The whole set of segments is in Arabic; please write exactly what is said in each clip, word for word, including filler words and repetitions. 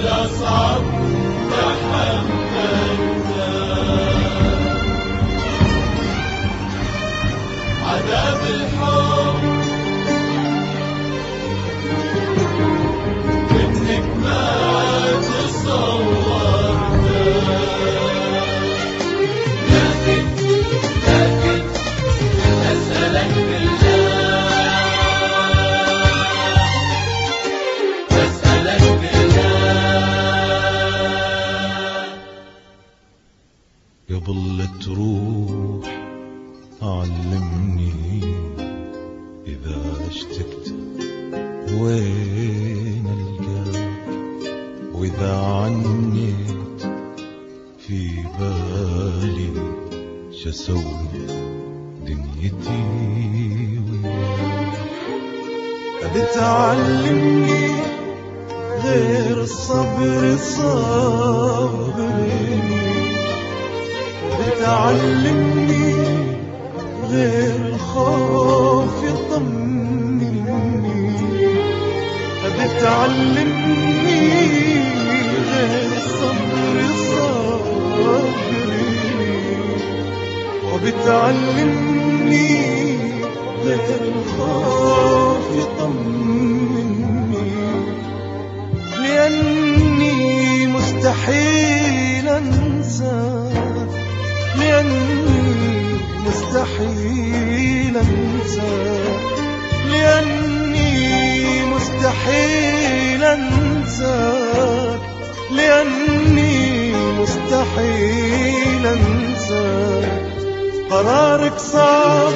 الأصعب تحملنا، عذاب الحب إنك ما تصورنا، لكن لكن أسألك بالله، أسألك بالله قبل لا تروح علمني إذا اشتقت وين ألقاك، وإذا عنيت في بالي شسوي دنيتي وياك. بتعلمني غير الصبر صبرني، بتعلمني غير الخوف يطمني، بتعلمني غير الصبر صبرني، وبتعلمني غير الخوف يطمني، لأني مستحيل أنساك، لأني مستحيل أنساك، لأني مستحيل أنساك، لأني مستحيل أنساك. قرارك صعب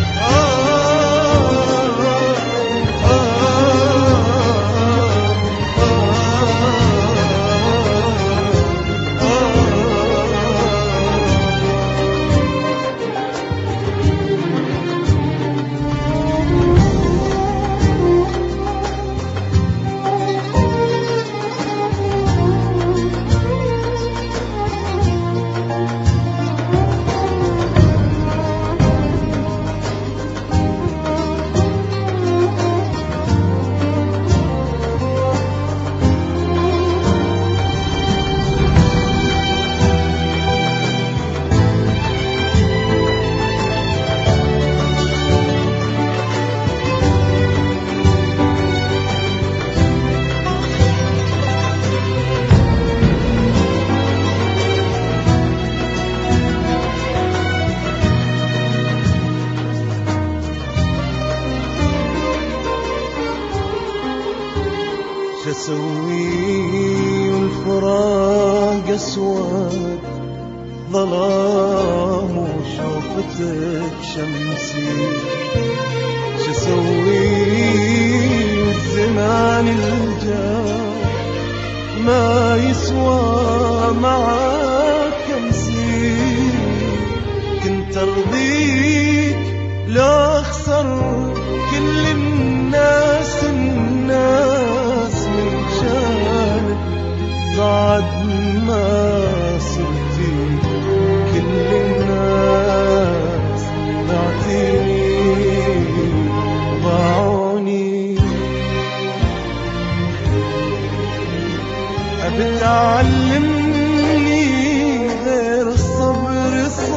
شسوي والفراق أسود ظلام وشوفتك شمسي، شسوي والزمان الجاي ما يسوى معاك أمسي. كنت أرضيك لا أخسر كل الناس الناس من شانك، بعد ما صرتي كل الناس بعتيني ضاعوني. بتعلمني غير الصبر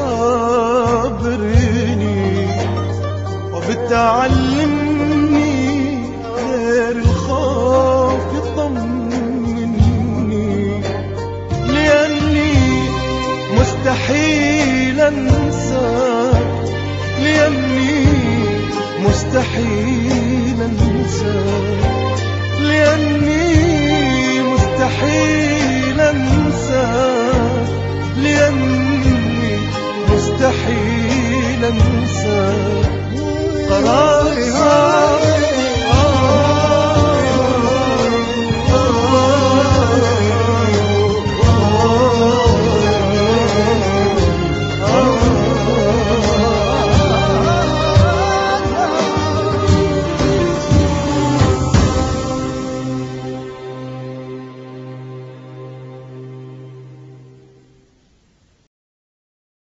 صبرني، وبتعلمني غير الخوف يطمني، لأني مستحيل أنساك، لأني مستحيل أنساك.